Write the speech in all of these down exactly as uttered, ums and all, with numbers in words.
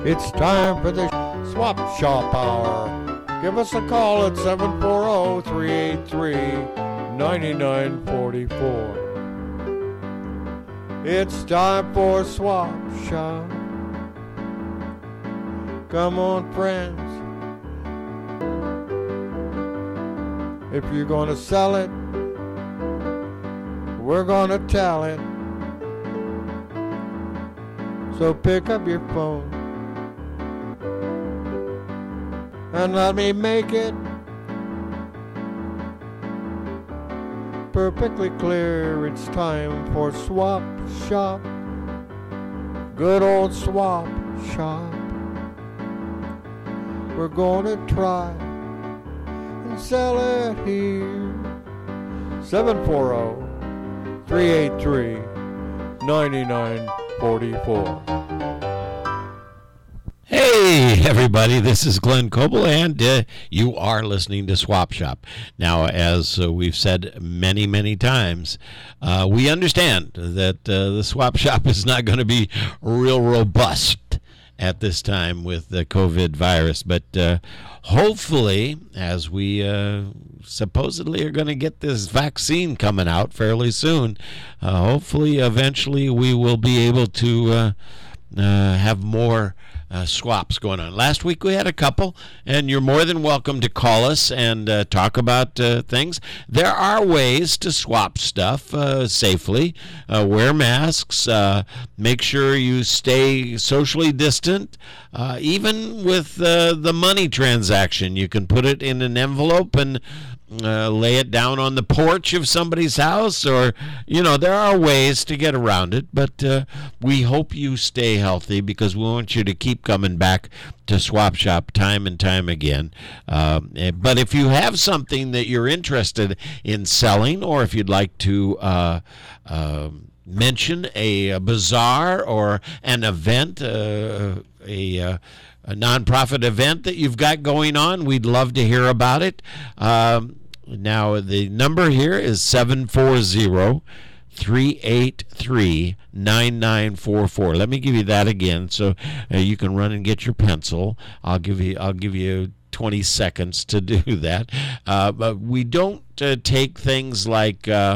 It's time for the Swap Shop Hour. Give us a call at seven four zero, three eight three, nine nine four four. It's time for Swap Shop. Come on, friends. If you're going to sell it, we're going to tell it. So pick up your phone and let me make it perfectly clear. It's time for Swap Shop. Good old Swap Shop. We're gonna try and sell it here. seven four zero, three eight three, nine nine four four. Hey, everybody, this is Glenn Coble, and uh, you are listening to Swap Shop. Now, as uh, we've said many, many times, uh, we understand that uh, the Swap Shop is not going to be real robust at this time with the COVID virus, but uh, hopefully, as we uh, supposedly are going to get this vaccine coming out fairly soon, uh, hopefully, eventually, we will be able to uh, uh, have more Uh, swaps going on. Last week we had a couple, and you're more than welcome to call us and uh, talk about uh, things. There are ways to swap stuff uh, safely. Uh, wear masks. Uh, make sure you stay socially distant. Uh, even with uh, the money transaction, you can put it in an envelope and Uh, lay it down on the porch of somebody's house, or, you know, there are ways to get around it, but uh, we hope you stay healthy because we want you to keep coming back to Swap Shop time and time again. Um, but if you have something that you're interested in selling, or if you'd like to uh, uh, mention a, a bazaar or an event, uh, a uh, a nonprofit event that you've got going on, we'd love to hear about it. Um, now, the number here is seven four zero, three eight three, nine nine four four. Let me give you that again so uh, you can run and get your pencil. I'll give you I'll give you twenty seconds to do that. Uh, but we don't uh, take things like uh,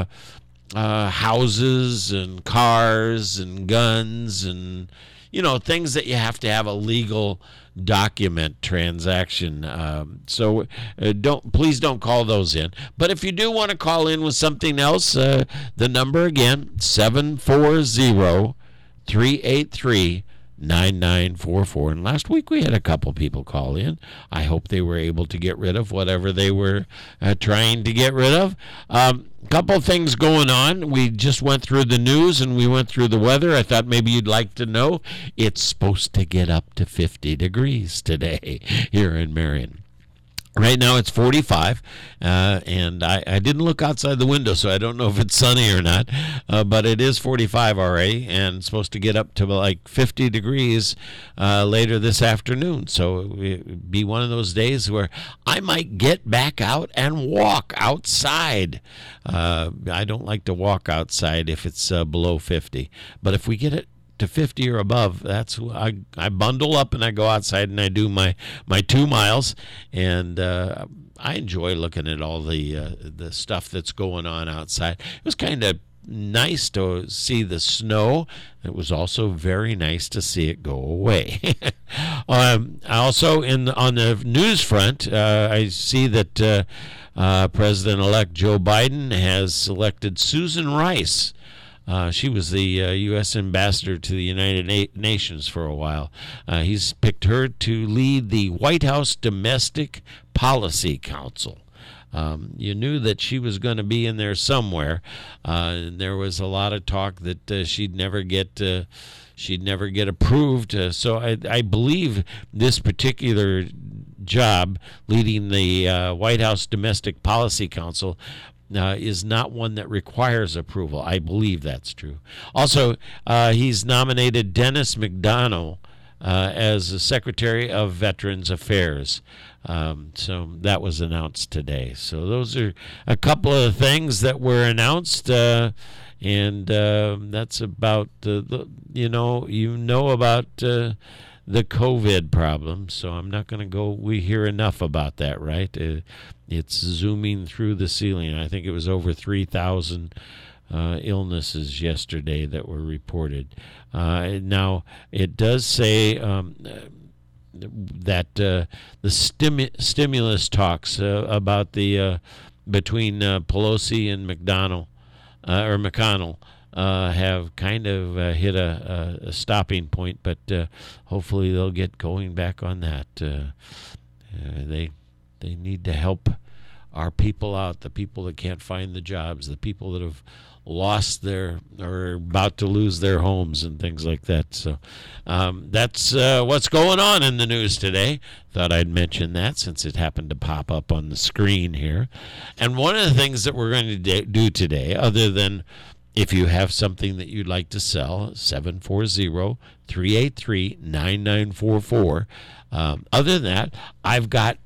uh, houses and cars and guns and, you know, things that you have to have a legal document transaction. Um, so uh, don't please don't call those in. But if you do want to call in with something else, uh, the number again, seven four zero, three eight three, nine nine four four. And last week we had a couple people call in. I hope they were able to get rid of whatever they were uh, trying to get rid of. Um, couple things going on. We just went through the news and we went through the weather. I thought maybe you'd like to know it's supposed to get up to fifty degrees today here in Marion. Right now it's forty-five, uh, and I, I didn't look outside the window, so I don't know if it's sunny or not, uh, but it is forty-five already, and it's supposed to get up to like fifty degrees uh, later this afternoon. So it'll be one of those days where I might get back out and walk outside. Uh, I don't like to walk outside if it's uh, below fifty, but if we get it to fifty or above, that's I, I bundle up and I go outside and I do my, my two miles, and uh, I enjoy looking at all the uh, the stuff that's going on outside. It was kind of nice to see the snow. It was also very nice to see it go away. um, also, in the, on the news front, uh, I see that uh, uh, President-elect Joe Biden has selected Susan Rice. Uh, she was the uh, U S ambassador to the United Na- Nations for a while. Uh, he's picked her to lead the White House Domestic Policy Council. Um, you knew that she was going to be in there somewhere. Uh, and there was a lot of talk that uh, she'd never get uh, she'd never get approved. Uh, so I, I believe this particular job, leading the uh, White House Domestic Policy Council, Uh, is not one that requires approval. I believe that's true. Also, uh, he's nominated Dennis McDonough uh, as the Secretary of Veterans Affairs. Um, so that was announced today. So those are a couple of things that were announced, uh, and uh, that's about uh, the you know you know about uh, the COVID problem, so I'm not going to go. We hear enough about that, right? Uh, it's zooming through the ceiling. I think it was over three thousand uh, illnesses yesterday that were reported. Uh, now, it does say um, that uh, the stimu- stimulus talks uh, about the uh, between uh, Pelosi and McDonnell uh, or McConnell. Uh, have kind of uh, hit a, a, a stopping point, but uh, hopefully they'll get going back on that. Uh, uh, they they need to help our people out, the people that can't find the jobs, the people that have lost their or about to lose their homes and things like that. So um, that's uh, what's going on in the news today. Thought I'd mention that since it happened to pop up on the screen here. And one of the things that we're going to do today, other than if you have something that you'd like to sell, seven four zero, three eight three, nine nine four four. Um, other than that, I've got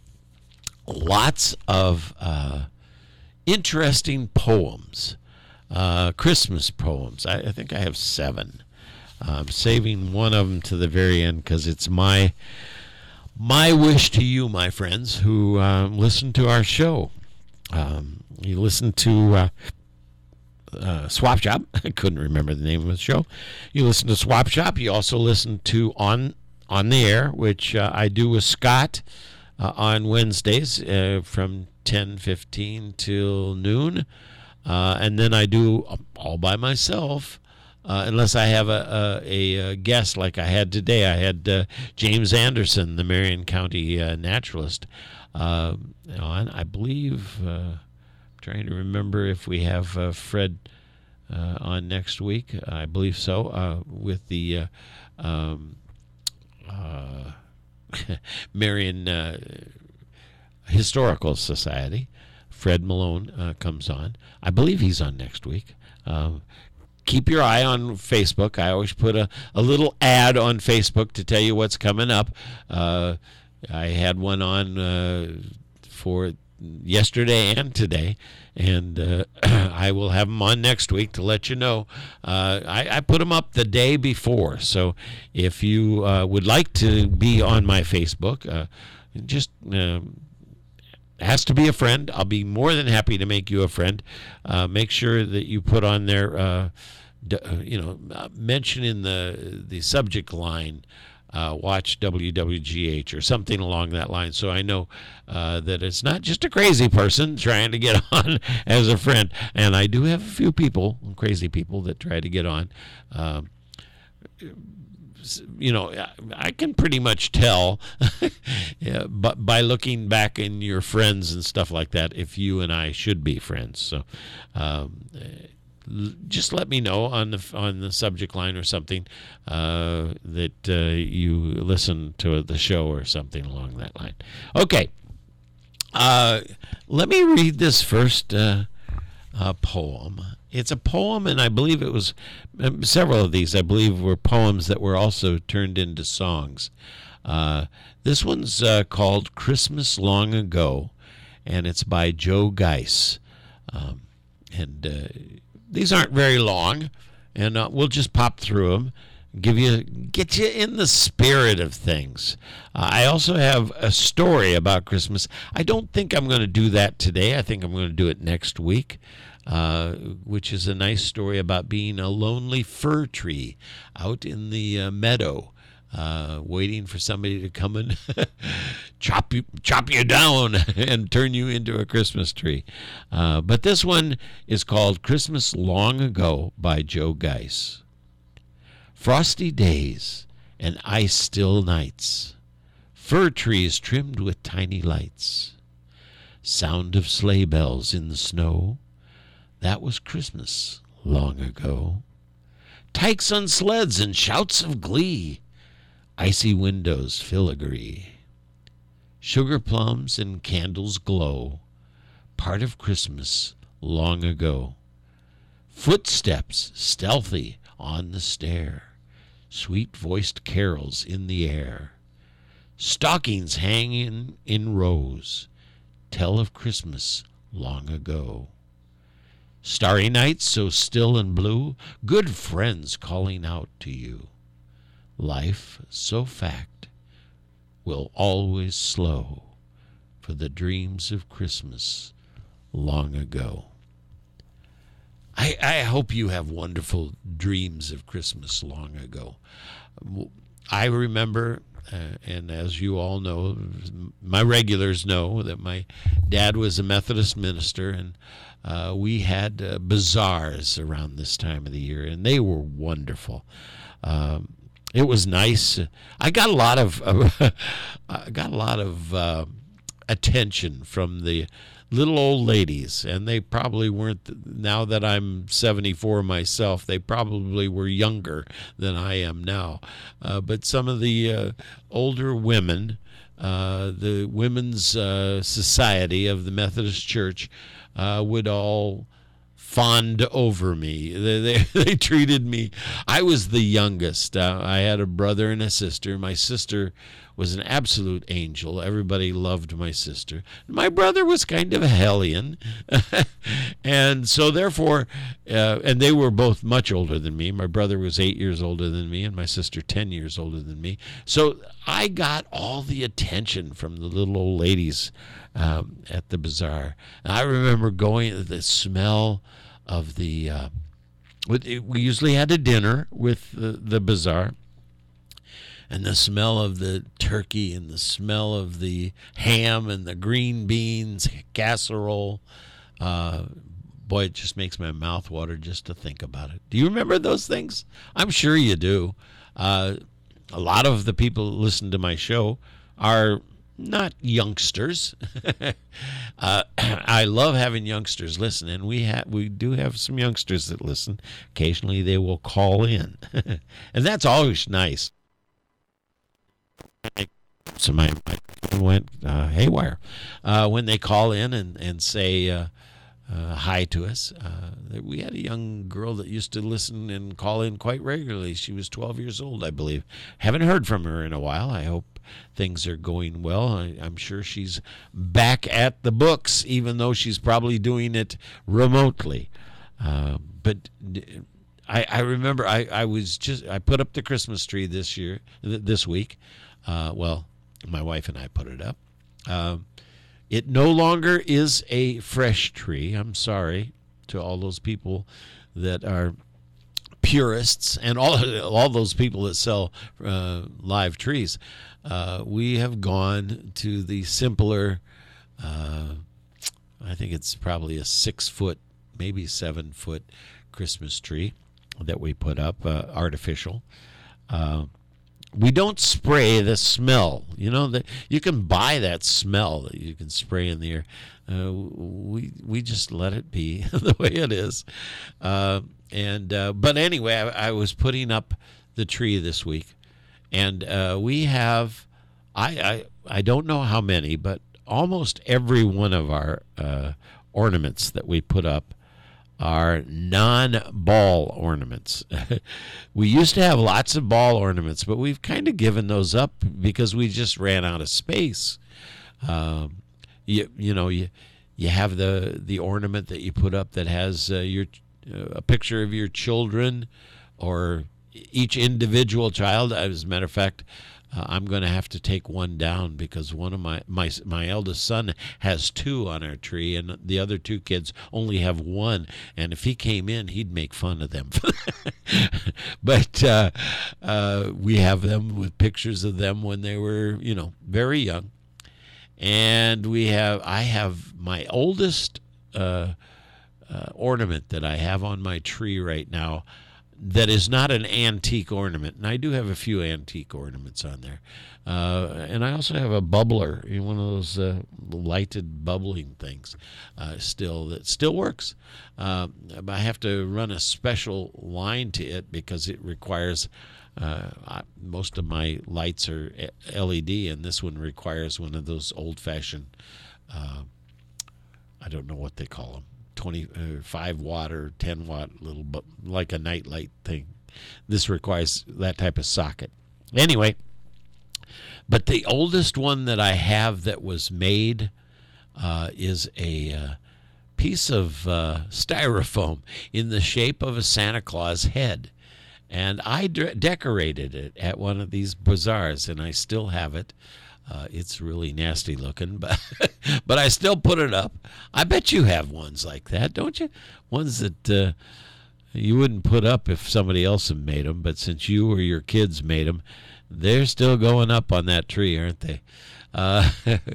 lots of uh, interesting poems, uh, Christmas poems. I, I think I have seven. I'm saving one of them to the very end because it's my my wish to you, my friends, who uh, listen to our show. Um, you listen to... Uh, Uh, Swap Shop. I couldn't remember the name of the show. You listen to Swap Shop. You also listen to On on the Air, which uh, I do with Scott uh, on Wednesdays uh, from ten fifteen till noon. Uh, and then I do all by myself, uh, unless I have a, a, a guest like I had today. I had uh, James Anderson, the Marion County uh, naturalist, uh, on. I believe... Uh, Trying to remember if we have uh, Fred uh, on next week. I believe so. Uh, with the uh, um, uh, Marion uh, Historical Society, Fred Malone uh, comes on. I believe he's on next week. Um, keep your eye on Facebook. I always put a, a little ad on Facebook to tell you what's coming up. Uh, I had one on uh, for yesterday and today, and uh, I will have them on next week to let you know. Uh, I, I put them up the day before, so if you uh, would like to be on my Facebook, uh, just uh, has to be a friend. I'll be more than happy to make you a friend. Uh, make sure that you put on there, uh, d- you know, mention in the the subject line, Uh, watch W W G H or something along that line, so I know uh, that it's not just a crazy person trying to get on as a friend. And I do have a few people, crazy people, that try to get on. Um, you know, I can pretty much tell yeah, but by looking back in your friends and stuff like that if you and I should be friends. So um, just let me know on the on the subject line or something uh, that uh, you listen to the show or something along that line. Okay, uh, let me read this first uh, uh, poem. It's a poem, and I believe it was um, several of these. I believe were poems that were also turned into songs. Uh, this one's uh, called "Christmas Long Ago," and it's by Joe Geis. Um, and uh, These aren't very long, and uh, we'll just pop through them, give you, get you in the spirit of things. Uh, I also have a story about Christmas. I don't think I'm going to do that today. I think I'm going to do it next week, uh, which is a nice story about being a lonely fir tree out in the uh, meadow, uh, waiting for somebody to come and chop you chop you down and turn you into a Christmas tree. Uh, but this one is called Christmas Long Ago by Joe Geis. Frosty days and ice-still nights, fir trees trimmed with tiny lights, sound of sleigh bells in the snow, that was Christmas long ago. Tykes on sleds and shouts of glee, icy windows filigree. Sugar plums and candles glow, part of Christmas long ago. Footsteps stealthy on the stair, sweet-voiced carols in the air. Stockings hanging in rows, tell of Christmas long ago. Starry nights so still and blue, good friends calling out to you. life so fact will always slow for the dreams of Christmas long ago. I, I hope you have wonderful dreams of Christmas long ago. I remember, uh, and as you all know, my regulars know that my dad was a Methodist minister, and uh, we had uh, bazaars around this time of the year, and they were wonderful. Um, it was nice. I got a lot of, uh, I got a lot of uh, attention from the little old ladies, and they probably weren't, now that I'm seventy-four myself, they probably were younger than I am now. Uh, but some of the uh, older women, uh, the Women's uh, Society of the Methodist Church, uh, would all fawned over me. They, they, they treated me, I was the youngest. Uh, I had a brother and a sister. My sister was an absolute angel. Everybody loved my sister. My brother was kind of a hellion. And so therefore, uh, and they were both much older than me. My brother was eight years older than me, and my sister ten years older than me. So I got all the attention from the little old ladies um, at the bazaar. And I remember going, the smell of the, uh, we usually had a dinner with the, the bazaar. And the smell of the turkey and the smell of the ham and the green beans, casserole. Uh, boy, it just makes my mouth water just to think about it. Do you remember those things? I'm sure you do. Uh, a lot of the people who listen to my show are not youngsters. uh, I love having youngsters listen, and we have we do have some youngsters that listen. Occasionally they will call in, and that's always nice. So my, my phone went uh, haywire uh, when they call in and, and say uh, uh, hi to us. Uh, we had a young girl that used to listen and call in quite regularly. She was twelve years old, I believe. Haven't heard from her in a while. I hope things are going well. I, I'm sure she's back at the books, even though she's probably doing it remotely. Uh, but I, I remember I, I was just I put up the Christmas tree this year, th- this week. Uh, well, my wife and I put it up. Um, it no longer is a fresh tree. I'm sorry to all those people that are purists and all all those people that sell uh, live trees. Uh, we have gone to the simpler, uh, I think it's probably a six-foot, maybe seven-foot Christmas tree that we put up, uh, artificial. Uh We don't spray the smell. You know, that you can buy that smell that you can spray in the air. Uh, we we just let it be the way it is. Uh, and uh, but anyway, I, I was putting up the tree this week, and uh, we have I, I I don't know how many, but almost every one of our uh, ornaments that we put up are non-ball ornaments. We used to have lots of ball ornaments, but we've kind of given those up because we just ran out of space. Um, you you know you you have the the ornament that you put up that has uh, your uh, a picture of your children or each individual child. As a matter of fact, Uh, I'm going to have to take one down because one of my, my my eldest son has two on our tree, and the other two kids only have one. And if he came in, he'd make fun of them. But uh, uh, we have them with pictures of them when they were, you know, very young. And we have I have my oldest uh, uh, ornament that I have on my tree right now that is not an antique ornament, and I do have a few antique ornaments on there. Uh, and I also have a bubbler, you know, one of those uh, lighted bubbling things, uh, still that still works. Uh, but I have to run a special line to it because it requires. Uh, I, most of my lights are L E D, and this one requires one of those old-fashioned. Uh, I don't know what they call them. twenty-five watt or ten watt little, but like a night light thing. This requires that type of socket. Anyway, but the oldest one that I have that was made uh, is a uh, piece of uh, styrofoam in the shape of a Santa Claus head. And I de- decorated it at one of these bazaars, and I still have it. Uh, it's really nasty looking, but but I still put it up. I bet you have ones like that, don't you? Ones that uh, you wouldn't put up if somebody else had made them, but since you or your kids made them, they're still going up on that tree, aren't they? Uh,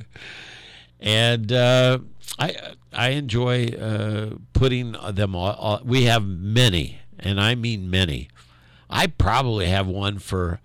and uh, I I enjoy uh, putting them all, all. We have many, and I mean many. I probably have one for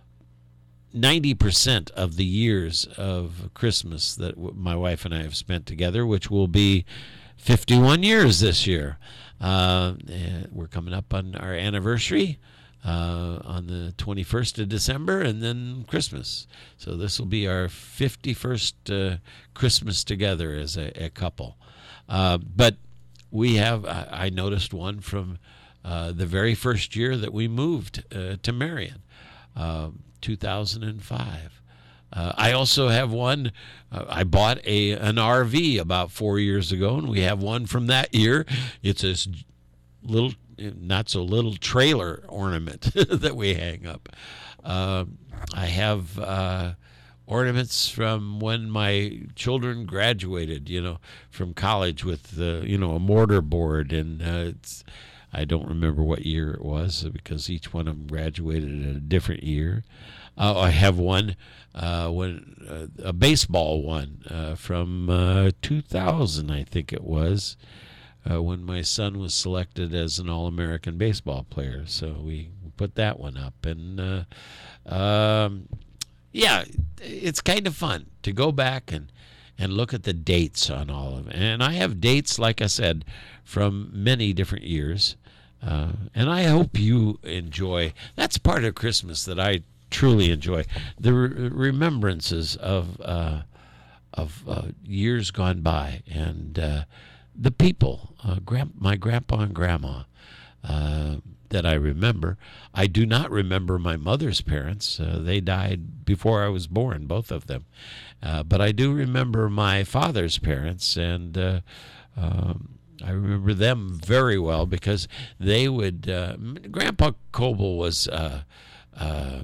ninety percent of the years of Christmas that w- my wife and I have spent together, which will be fifty-one years this year. Uh, we're coming up on our anniversary uh, on the twenty-first of December, and then Christmas. So this will be our fifty-first uh, Christmas together as a, a couple. Uh, but we have, I, I noticed one from uh, the very first year that we moved uh, to Marion. Uh, two thousand five. Uh, I also have one. Uh, I bought a an R V about four years ago, and we have one from that year. It's this little, not so little trailer ornament that we hang up. Uh, I have uh, ornaments from when my children graduated, you know, from college with uh, you know a mortar board, and uh, it's. I don't remember what year it was because each one of them graduated at a different year. Uh, I have one, uh, when uh, a baseball one uh, from uh, two thousand, I think it was, uh, when my son was selected as an All-American baseball player. So we put that one up. And, uh, um, yeah, it's kind of fun to go back and, and look at the dates on all of it. And I have dates, like I said, from many different years. Uh, and I hope you enjoy. That's part of Christmas that I truly enjoy. The re- remembrances of uh, of uh, years gone by, and uh, the people, uh, grand- my grandpa and grandma, uh, that I remember. I do not remember my mother's parents. Uh, they died before I was born, both of them. Uh, but I do remember my father's parents, and uh, um, I remember them very well because they would. Uh, Grandpa Coble was uh, uh,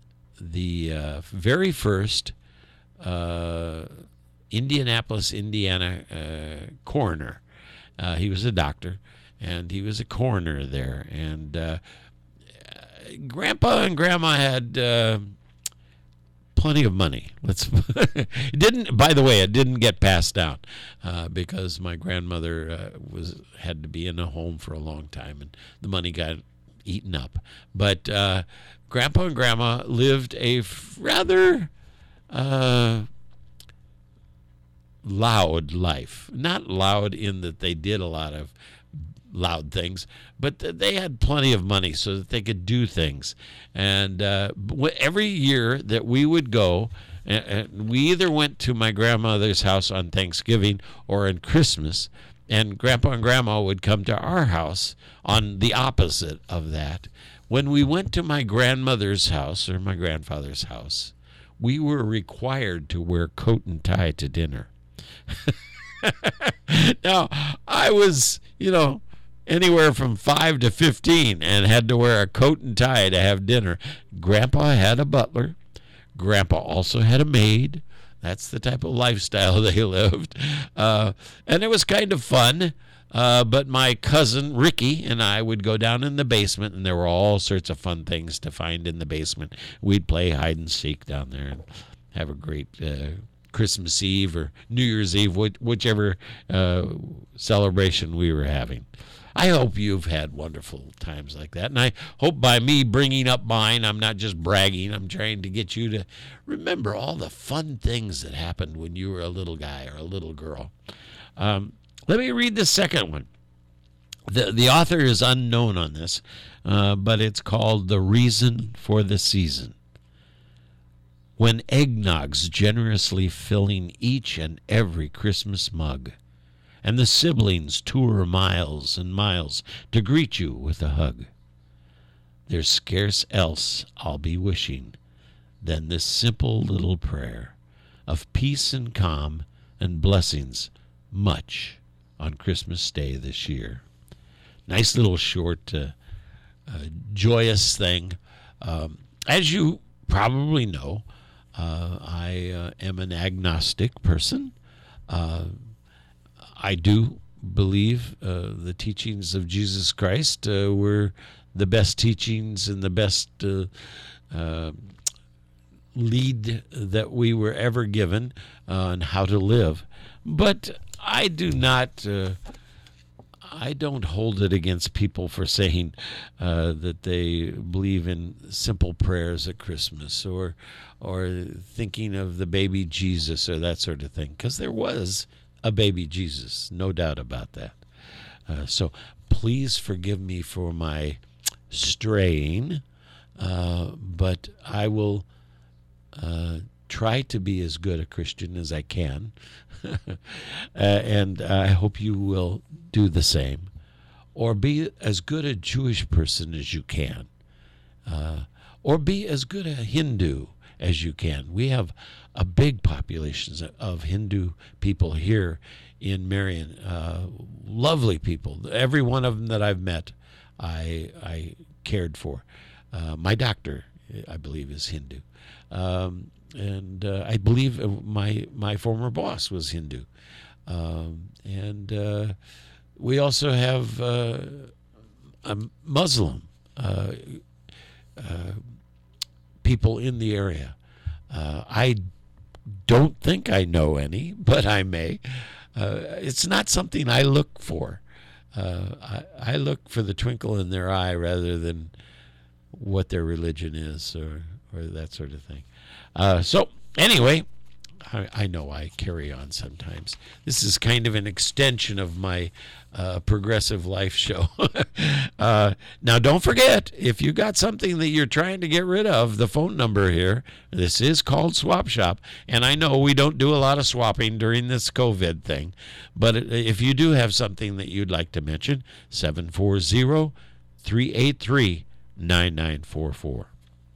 the uh, very first uh, Indianapolis, Indiana uh, coroner. Uh, he was a doctor, and he was a coroner there. And uh, Grandpa and Grandma had uh, plenty of money. Let's. It didn't. By the way, it didn't get passed down uh, because my grandmother uh, was had to be in a home for a long time, and the money got eaten up. But uh, Grandpa and Grandma lived a rather uh, loud life. Not loud in that they did a lot of loud things, but they had plenty of money so that they could do things. And uh, every year that we would go, and we either went to my grandmother's house on Thanksgiving or on Christmas, and Grandpa and Grandma would come to our house on the opposite of that. When we went to my grandmother's house or my grandfather's house, we were required to wear coat and tie to dinner. Now, I was, you know, anywhere from five to fifteen and had to wear a coat and tie to have dinner. Grandpa had a butler. Grandpa also had a maid. That's the type of lifestyle they lived. Uh, and it was kind of fun. Uh, but my cousin Ricky and I would go down in the basement, and there were all sorts of fun things to find in the basement. We'd play hide and seek down there and have a great uh, Christmas Eve or New Year's Eve, whichever uh, celebration we were having. I hope you've had wonderful times like that, and I hope by me bringing up mine, I'm not just bragging. I'm trying to get you to remember all the fun things that happened when you were a little guy or a little girl. Um, let me read the second one. The, the author is unknown on this, uh, but it's called The Reason for the Season. When eggnog's generously filling each and every Christmas mug, and the siblings tour miles and miles to greet you with a hug, there's scarce else I'll be wishing than this simple little prayer of peace and calm and blessings much on Christmas Day this year. Nice little short uh, uh, joyous thing. Um, as you probably know, uh, I uh, am an agnostic person. Uh, I do believe uh, the teachings of Jesus Christ uh, were the best teachings and the best uh, uh, lead that we were ever given uh, on how to live. But I do not, uh, I don't hold it against people for saying uh, that they believe in simple prayers at Christmas or or thinking of the baby Jesus or that sort of thing, because there was a baby Jesus, no doubt about that. Uh, so please forgive me for my straying, uh, but I will uh, try to be as good a Christian as I can, uh, and I hope you will do the same, or be as good a Jewish person as you can, uh, or be as good a Hindu as you can. We have a big population of Hindu people here in Marion, uh, lovely people. Every one of them that I've met, I I cared for. Uh, my doctor, I believe, is Hindu, um, and uh, I believe my my former boss was Hindu, um, and uh, we also have uh, a Muslim uh, uh, people in the area. Uh, I don't think I know any, but I may. Uh, it's not something I look for. Uh, I, I look for the twinkle in their eye rather than what their religion is or, or that sort of thing. Uh, so anyway, I, I know I carry on sometimes. This is kind of an extension of my uh, progressive life show. uh, now, don't forget, if you got something that you're trying to get rid of, the phone number here, this is called Swap Shop. And I know we don't do a lot of swapping during this COVID thing, but if you do have something that you'd like to mention, seven four zero, three eight three, nine nine four four.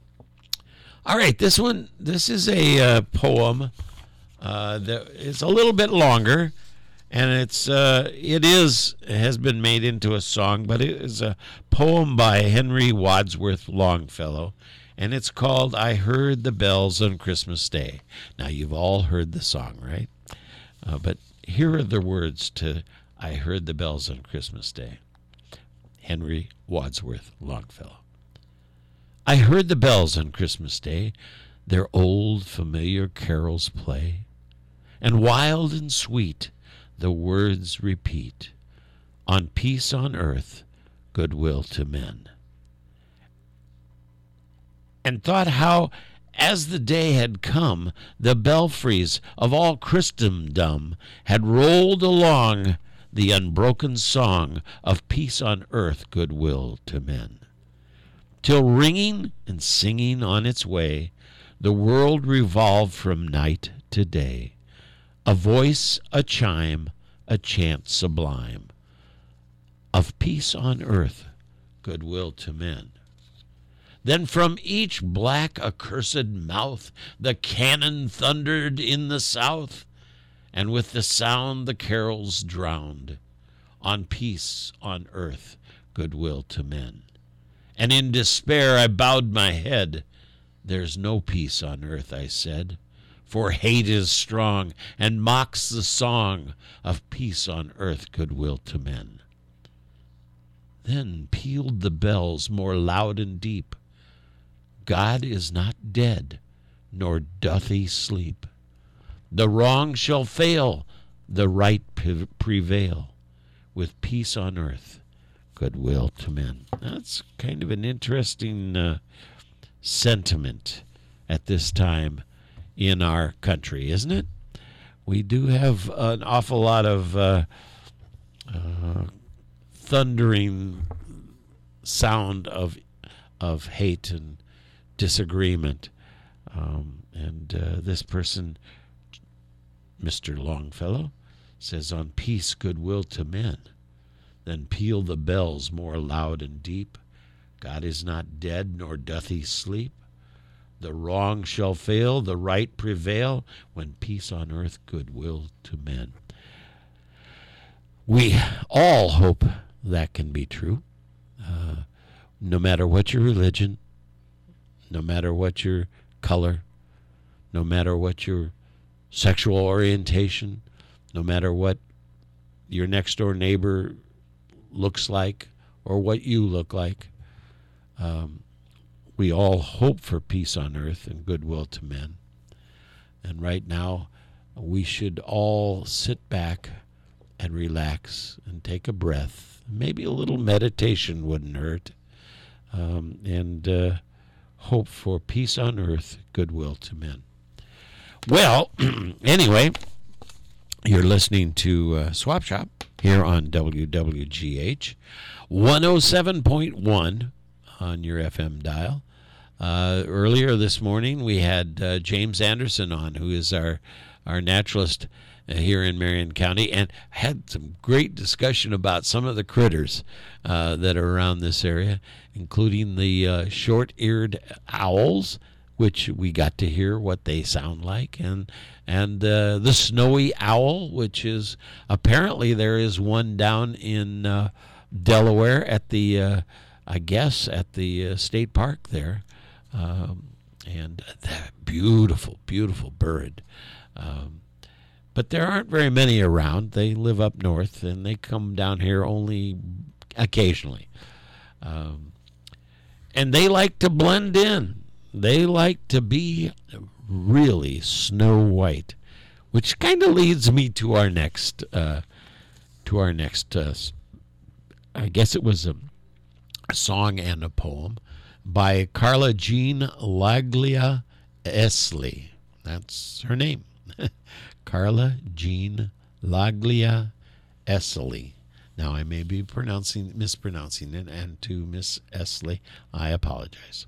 All right, this one, this is a uh, poem uh, that is a little bit longer, and it's uh, it is it has been made into a song, but it is a poem by Henry Wadsworth Longfellow, and it's called "I Heard the Bells on Christmas Day." Now, you've all heard the song, right? Uh, but here are the words to "I Heard the Bells on Christmas Day." Henry Wadsworth Longfellow. I heard the bells on Christmas Day, their old familiar carols play, and wild and sweet the words repeat, on peace on earth, goodwill to men. And thought how, as the day had come, the belfries of all Christendom had rolled along the unbroken song of peace on earth, goodwill to men. Till ringing and singing on its way, the world revolved from night to day, a voice, a chime, a chant sublime, of peace on earth, goodwill to men. Then from each black accursed mouth the cannon thundered in the south, and with the sound the carols drowned, on peace on earth, goodwill to men. And in despair I bowed my head. There's no peace on earth, I said, for hate is strong and mocks the song of peace on earth, goodwill to men. Then pealed the bells more loud and deep. God is not dead, nor doth he sleep. The wrong shall fail, the right prevail, with peace on earth, goodwill to men. That's kind of an interesting uh, sentiment at this time in our country, isn't it? We do have an awful lot of uh, uh, thundering sound of of hate and disagreement. Um, and uh, this person, Mister Longfellow, says, on peace, goodwill to men. Then peal the bells more loud and deep. God is not dead, nor doth he sleep. The wrong shall fail, the right prevail, when peace on earth, goodwill to men. We all hope that can be true. Uh, no matter what your religion, no matter what your color, no matter what your sexual orientation, no matter what your next door neighbor looks like or what you look like, um, we all hope for peace on earth and goodwill to men. And right now, we should all sit back and relax and take a breath. Maybe a little meditation wouldn't hurt. Um, and uh, hope for peace on earth, goodwill to men. Well, anyway, you're listening to uh, Swap Shop here on W W G H one oh seven point one on your F M dial. Uh, earlier this morning, we had uh, James Anderson on, who is our, our naturalist uh, here in Marion County, and had some great discussion about some of the critters uh, that are around this area, including the uh, short-eared owls, which we got to hear what they sound like, and and uh, the snowy owl, which is apparently there is one down in uh, Delaware at the, uh, I guess, at the uh, state park there. Um, and that beautiful, beautiful bird. Um, but there aren't very many around. They live up north, and they come down here only occasionally. Um, and they like to blend in. They like to be really snow white, which kind of leads me to our next, uh, to our next. Uh, I guess it was a, a song and a poem by Carla Jean Laglia Esley. That's her name. Carla Jean Laglia Esley. Now, I may be pronouncing mispronouncing it, and to Miss Esley, I apologize.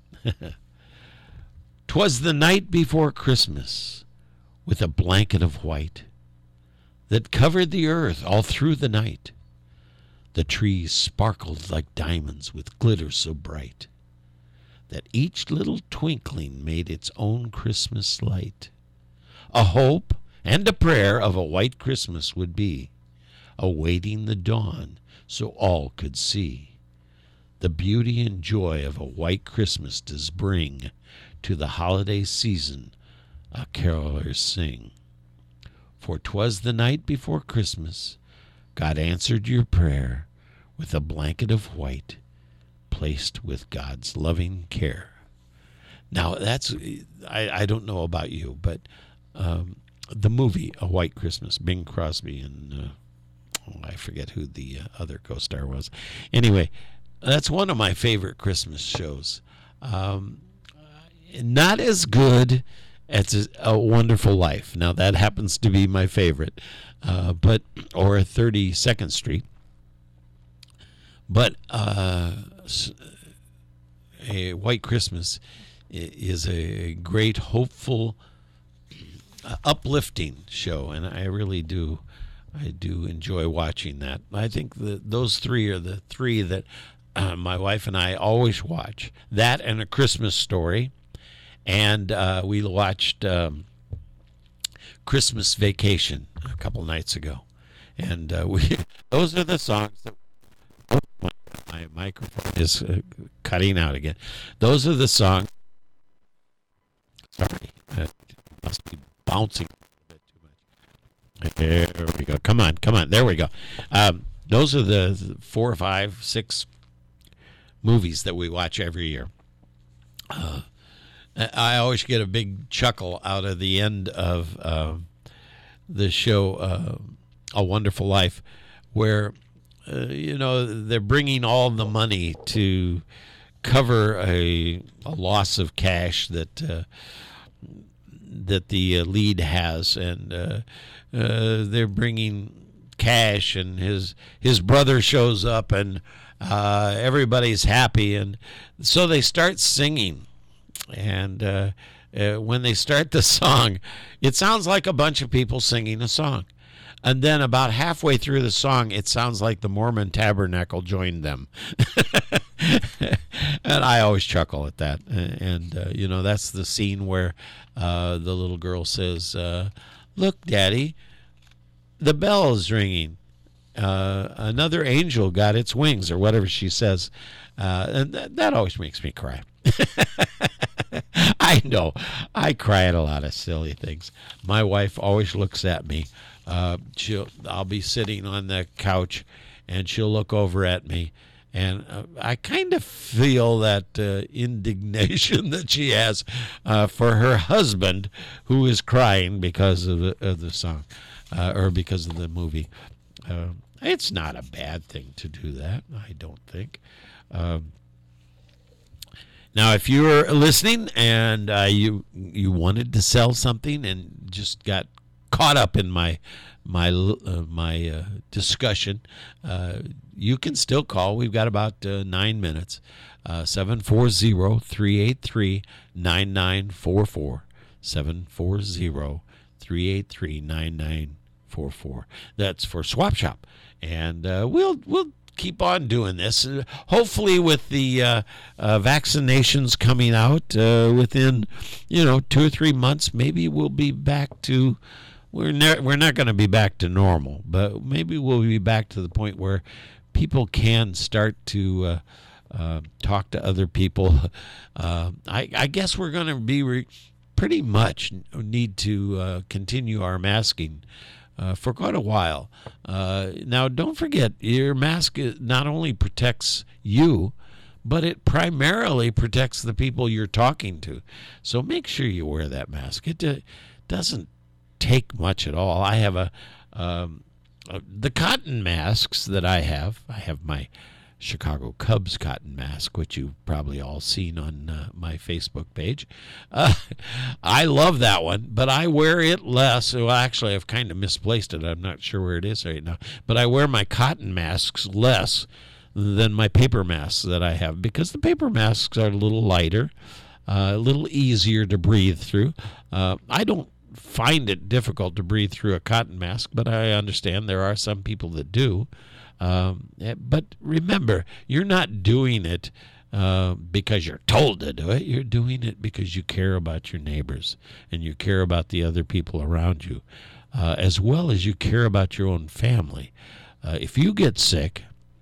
'Twas the night before Christmas, with a blanket of white that covered the earth all through the night. The trees sparkled like diamonds with glitter so bright that each little twinkling made its own Christmas light. A hope and a prayer of a white Christmas would be, awaiting the dawn so all could see. The beauty and joy of a white Christmas does bring to the holiday season a carolers sing. For 'twas the night before Christmas, God answered your prayer with a blanket of white, placed with God's loving care. Now, that's, I, I don't know about you, but um, the movie A White Christmas, Bing Crosby and uh, oh, I forget who the uh, other co-star was. Anyway, that's one of my favorite Christmas shows. Um, not as good as a, a Wonderful Life. Now, that happens to be my favorite, uh, but or thirty-second Street. But uh, A White Christmas is a great, hopeful, uh, uplifting show, and I really do, I do enjoy watching that. I think that those three are the three that uh, my wife and I always watch. That and A Christmas Story, and uh, we watched um, Christmas Vacation a couple nights ago, and uh, we those are the songs that. My microphone is uh, cutting out again. Those are the songs. Sorry, it must be bouncing a bit too much. There we go. Come on, come on. There we go. Um, those are the four, five, six movies that we watch every year. Uh, I always get a big chuckle out of the end of uh, the show, uh, A Wonderful Life, where Uh, you know, they're bringing all the money to cover a, a loss of cash that uh, that the uh, lead has, and uh, uh, they're bringing cash, and his his brother shows up, and uh, everybody's happy, and so they start singing, and uh, uh, when they start the song, it sounds like a bunch of people singing a song. And then about halfway through the song, it sounds like the Mormon Tabernacle joined them. And I always chuckle at that. And, uh, you know, that's the scene where uh, the little girl says, uh, look, Daddy, the bell is ringing. Uh, another angel got its wings, or whatever she says. Uh, and that, that always makes me cry. I know. I cry at a lot of silly things. My wife always looks at me. Uh, she'll, I'll be sitting on the couch, and she'll look over at me, and uh, I kind of feel that uh, indignation that she has uh, for her husband, who is crying because of the, of the song uh, or because of the movie. Uh, it's not a bad thing to do that, I don't think. Um, now, if you're listening and uh, you you wanted to sell something and just got caught up in my my uh, my uh, discussion, uh, you can still call. We've got about uh, nine minutes. Uh, seven four zero, three eight three, nine nine four four. seven four zero, three eight three, nine nine four four. That's for Swap Shop. And uh, we'll we'll keep on doing this. Uh, hopefully with the uh, uh, vaccinations coming out uh, within, you know, two or three months, maybe we'll be back to, we're, ne- we're not going to be back to normal, but maybe we'll be back to the point where people can start to uh, uh, talk to other people. Uh, I, I guess we're going to be re- pretty much need to uh, continue our masking Uh, for quite a while. Uh, now, don't forget, your mask not only protects you, but it primarily protects the people you're talking to. So make sure you wear that mask. It uh, doesn't take much at all. I have a um, uh, the cotton masks that I have. I have my Chicago Cubs cotton mask, which you've probably all seen on uh, my Facebook page. Uh, I love that one, but I wear it less. Well, actually, I've kind of misplaced it. I'm not sure where it is right now. But I wear my cotton masks less than my paper masks that I have, because the paper masks are a little lighter, uh, a little easier to breathe through. Uh, I don't find it difficult to breathe through a cotton mask, but I understand there are some people that do. Um, but remember, you're not doing it uh, because you're told to do it. You're doing it because you care about your neighbors and you care about the other people around you, uh, as well as you care about your own family. Uh, if you get sick,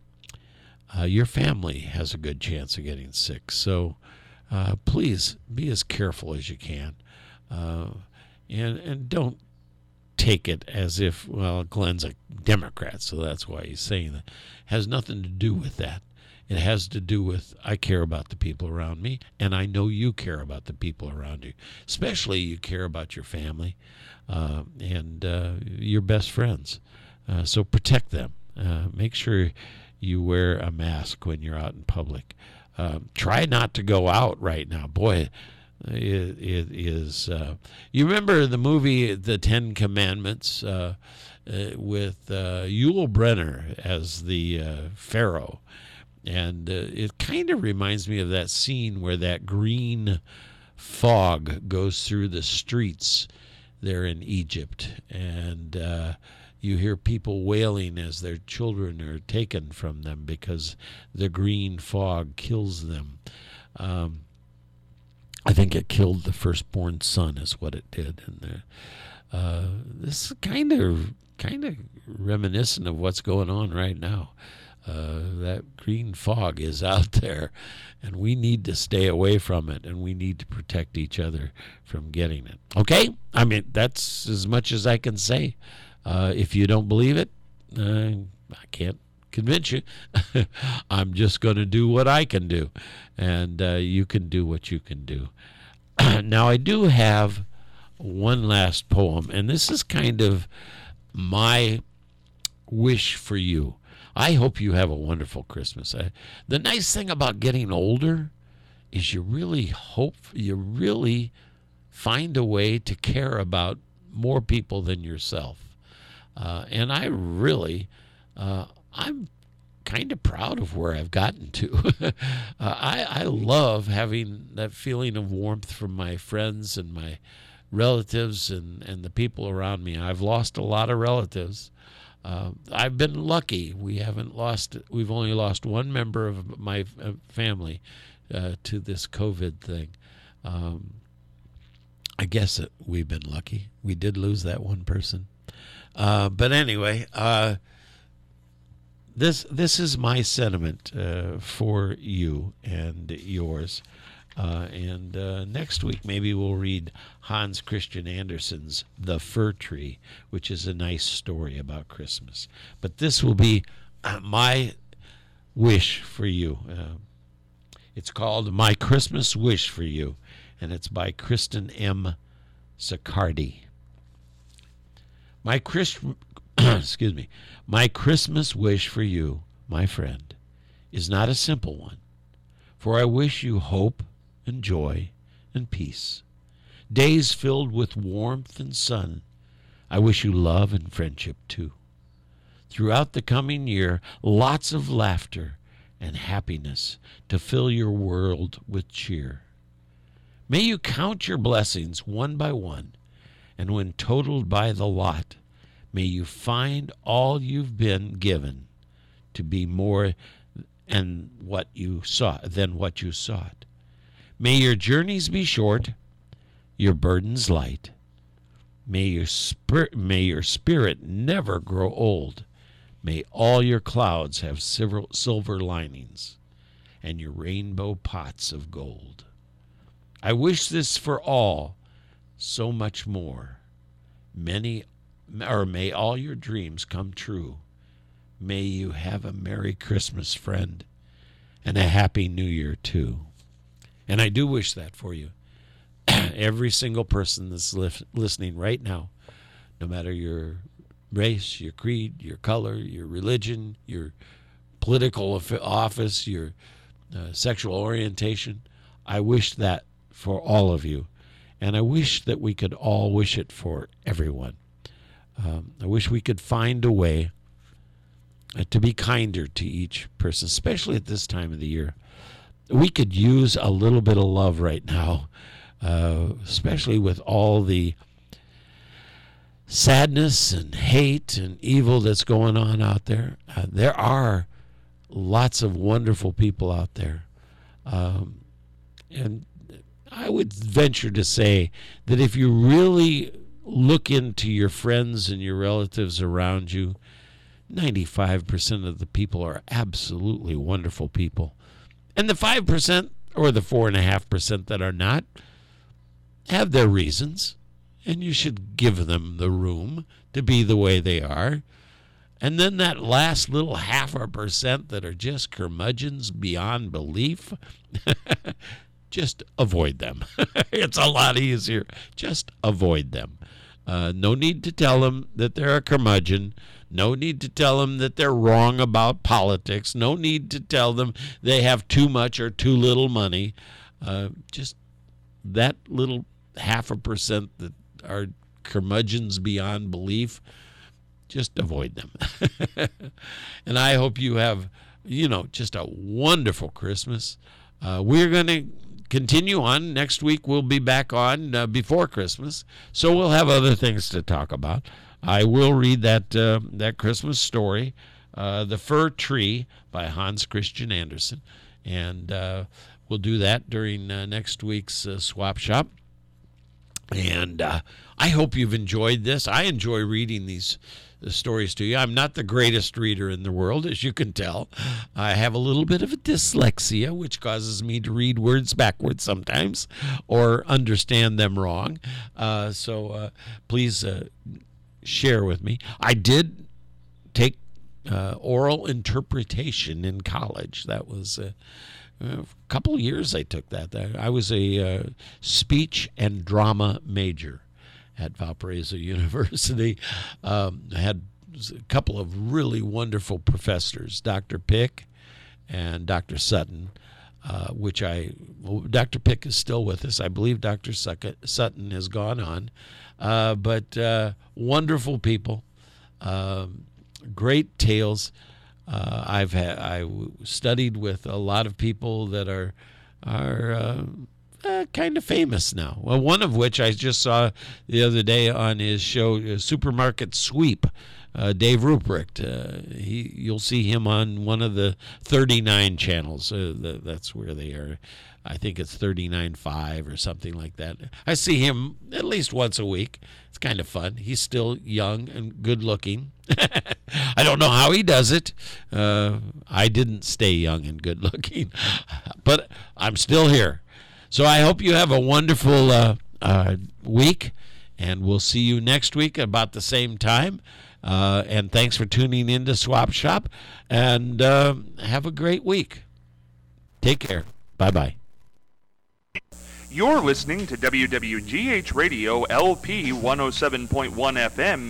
uh, your family has a good chance of getting sick. So uh, please be as careful as you can, uh, and and don't take it as if, well, Glenn's a Democrat, so that's why he's saying that. It has nothing to do with that. It has to do with, I care about the people around me, and I know you care about the people around you. Especially you care about your family uh, and uh, your best friends. Uh, so protect them. Uh, make sure you wear a mask when you're out in public. Uh, try not to go out right now. Boy, It, it is. Uh, you remember the movie The Ten Commandments uh, uh, with uh, Yul Brynner as the uh, Pharaoh, and uh, it kind of reminds me of that scene where that green fog goes through the streets there in Egypt, and uh, you hear people wailing as their children are taken from them because the green fog kills them. Um, I think it killed the firstborn son, is what it did. And uh, this is kind of kind of reminiscent of what's going on right now. Uh, that green fog is out there, and we need to stay away from it, and we need to protect each other from getting it. Okay? I mean, that's as much as I can say. Uh, if you don't believe it, uh, I can't convince you. I'm just going to do what I can do, and uh, you can do what you can do. Now, I do have one last poem, and this is kind of my wish for you. I hope you have a wonderful Christmas. Uh, the nice thing about getting older is you really hope, you really find a way to care about more people than yourself. Uh, and I really, uh, I'm kind of proud of where I've gotten to. uh, I, I love having that feeling of warmth from my friends and my relatives and, and the people around me. I've lost a lot of relatives. Uh, I've been lucky. We haven't lost, we've only lost one member of my family uh, to this COVID thing. Um, I guess that we've been lucky. We did lose that one person. Uh, but anyway, uh, this this is my sentiment uh, for you and yours. Uh, and uh, next week, maybe we'll read Hans Christian Andersen's The Fir Tree, which is a nice story about Christmas. But this will be uh, my wish for you. Uh, it's called My Christmas Wish for You, and it's by Kristen M. Siccardi. My Christ, excuse me, my Christmas wish for you, my friend, is not a simple one, for I wish you hope and joy and peace, days filled with warmth and sun. I wish you love and friendship too. Throughout the coming year, lots of laughter and happiness to fill your world with cheer. May you count your blessings one by one, and when totaled by the lot, may you find all you've been given to be more and what you sought than what you sought. May your journeys be short, your burdens light. May your spirit, may your spirit never grow old. May all your clouds have silver, silver linings, and your rainbow pots of gold. I wish this for all, so much more. Many, or may all your dreams come true. May you have a Merry Christmas, friend, and a Happy New Year too. And I do wish that for you. Every single person that's li- listening right now, no matter your race, your creed, your color, your religion, your political office, your uh, sexual orientation, I wish that for all of you. And I wish that we could all wish it for everyone. Um, I wish we could find a way uh, to be kinder to each person, especially at this time of the year. We could use a little bit of love right now, uh, especially with all the sadness and hate and evil that's going on out there. Uh, there are lots of wonderful people out there. Um, and I would venture to say that if you really look into your friends and your relatives around you, ninety-five percent of the people are absolutely wonderful people. And the five percent or the four point five percent that are not have their reasons, and you should give them the room to be the way they are. And then that last little half a percent that are just curmudgeons beyond belief, just avoid them. It's a lot easier. Just avoid them. Uh, no need to tell them that they're a curmudgeon. No need to tell them that they're wrong about politics. No need to tell them they have too much or too little money. Uh, just that little half a percent that are curmudgeons beyond belief, just avoid them. And I hope you have, you know, just a wonderful Christmas. Uh, we're going to continue on. Next week we'll be back on uh, before Christmas, so we'll have other things to talk about. I will read that uh, that Christmas story, uh, The Fir Tree by Hans Christian Andersen, and uh, we'll do that during uh, next week's uh, Swap Shop. And uh, I hope you've enjoyed this. I enjoy reading these uh, stories to you. I'm not the greatest reader in the world, as you can tell. I have a little bit of a dyslexia, which causes me to read words backwards sometimes or understand them wrong. Uh, so uh, please uh, share with me. I did take uh, oral interpretation in college. That was uh, a couple of years I took that. I was a uh, speech and drama major at Valparaiso University. Um, I had a couple of really wonderful professors, Doctor Pick and Doctor Sutton, uh, which I, well, Doctor Pick is still with us. I believe Doctor Sutton has gone on. Uh, but uh, wonderful people, um, great tales. Uh, I've had I studied with a lot of people that are are uh, uh, kind of famous now. Well, one of which I just saw the other day on his show, uh, Supermarket Sweep, uh, Dave Ruprecht. Uh, he, you'll see him on one of the thirty-nine channels. Uh, the, that's where they are. I think it's thirty-nine point five or something like that. I see him at least once a week. It's kind of fun. He's still young and good looking. I don't know how he does it. Uh, I didn't stay young and good looking, but I'm still here. So I hope you have a wonderful uh, uh, week, and we'll see you next week about the same time. Uh, and thanks for tuning in to Swap Shop, and uh, have a great week. Take care. Bye-bye. You're listening to W W G H Radio L P one oh seven point one F M